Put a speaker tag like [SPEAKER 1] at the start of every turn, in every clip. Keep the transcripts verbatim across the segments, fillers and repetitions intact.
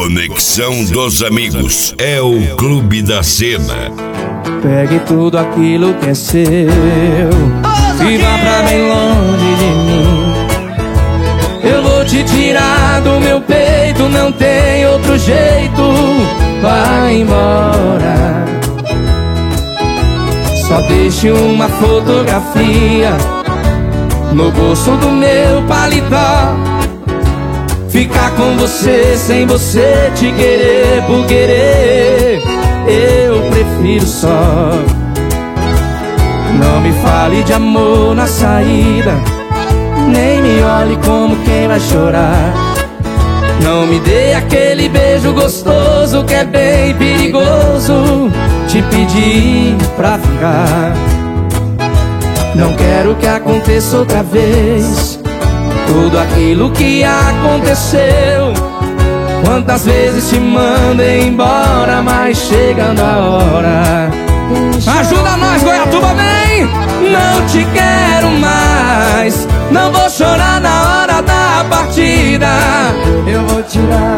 [SPEAKER 1] Conexão dos Amigos é o Clube da Cena.
[SPEAKER 2] Pegue tudo aquilo que é seu e vá pra bem longe de mim. Eu vou te tirar do meu peito, não tem outro jeito. Vai embora. Só deixe uma fotografia no bolso do meu paletó. Ficar com você sem você te querer por querer, eu prefiro só. Não me fale de amor na saída, nem me olhe como quem vai chorar. Não me dê aquele beijo gostoso que é bem perigoso te pedir pra ficar. Não quero que aconteça outra vez tudo aquilo que aconteceu. Quantas vezes te mandei embora, mas chegando a hora. Ajuda nós, Goiatuba, vem! Não te quero mais, não vou chorar na hora da partida. Eu vou tirar.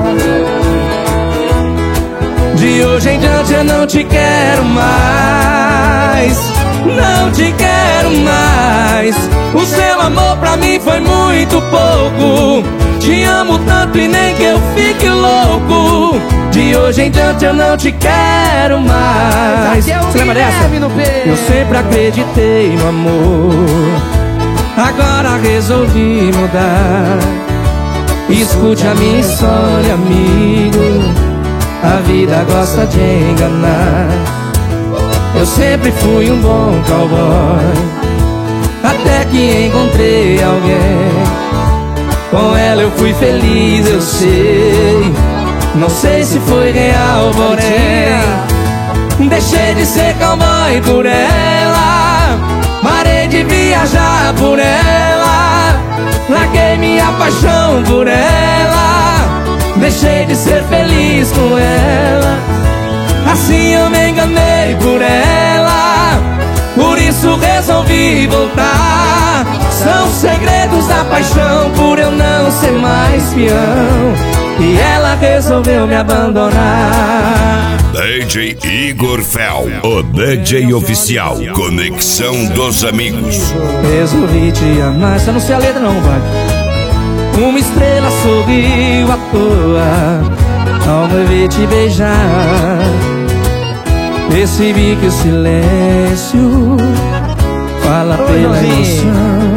[SPEAKER 2] De hoje em diante eu não te quero mais, não te quero mais. O seu amor pra mim foi muito pouco. Te amo tanto e nem que eu fique louco. De hoje em diante eu não te quero mais. Você lembra dessa? Eu sempre acreditei no amor, agora resolvi mudar. Escute a minha história, amigo, a vida gosta de enganar. Eu sempre fui um bom cowboy, até que encontrei alguém. Com ela eu fui feliz, eu sei. Não sei se foi real, porém deixei de ser cowboy por ela. Parei de viajar por ela. Larguei minha paixão por ela. Deixei de ser feliz com ela. Assim eu me enganei por ela, por isso resolvi voltar. São segredos da paixão, por eu não ser mais peão, e ela resolveu me abandonar.
[SPEAKER 1] D J Igor Fel, o D J oficial. Conexão dos Amigos.
[SPEAKER 2] Resolvi te amar, só não sei a letra não, vai. Uma estrela sorriu à toa ao me ver te beijar. Percebi que o silêncio fala pela emoção.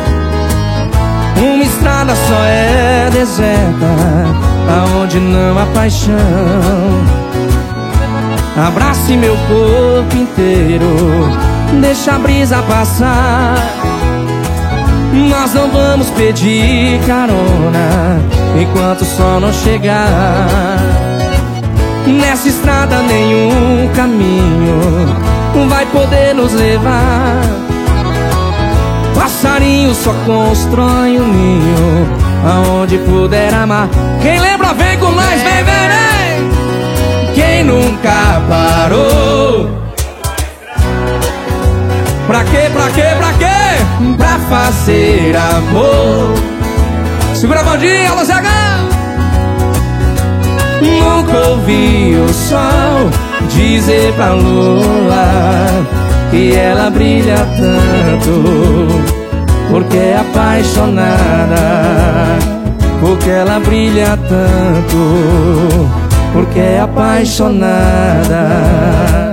[SPEAKER 2] Uma estrada só é deserta aonde não há paixão. Abrace meu corpo inteiro, deixa a brisa passar. Nós não vamos pedir carona enquanto o sol não chegar. Nessa estrada nenhum caminho vai poder nos levar. Passarinho só constrói um ninho aonde puder amar. Quem lembra vem com nós, vem, vem, vem. Quem nunca parou? Pra quê, pra quê, pra quê? Pra fazer amor. Segura a bandinha, Alô Zé H. Nunca ouvi o sol dizer pra lua que ela brilha tanto, porque é apaixonada. Porque ela brilha tanto, porque é apaixonada.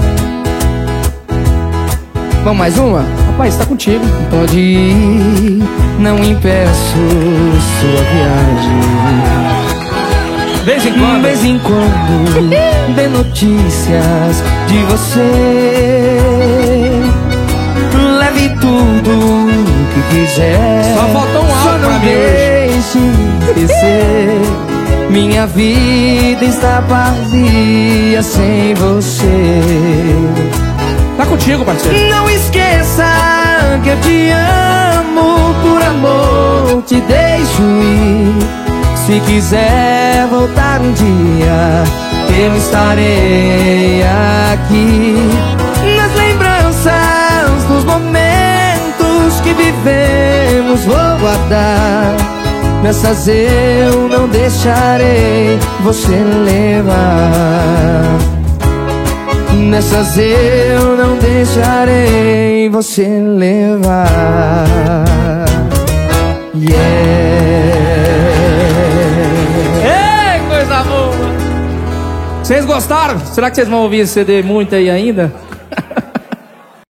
[SPEAKER 2] Vamos mais uma? Rapaz, tá contigo. Pode ir, não impeço sua viagem. Vez em quando, vez em quando, dê notícias de você. Leve tudo que quiser. Só falta um álbum pra mim hoje. Esquecer. Minha vida está vazia sem você. Tá contigo, parceiro. Não esqueça que eu te amo, por amor te deixo ir. Se quiser voltar um dia, eu estarei aqui. Nas lembranças dos momentos que vivemos, vou guardar Nessas eu não deixarei você levar. Nessas eu não deixarei você levar. Yeah.
[SPEAKER 3] Ei, coisa boa! Vocês gostaram? Será que vocês vão ouvir esse C D muito aí ainda?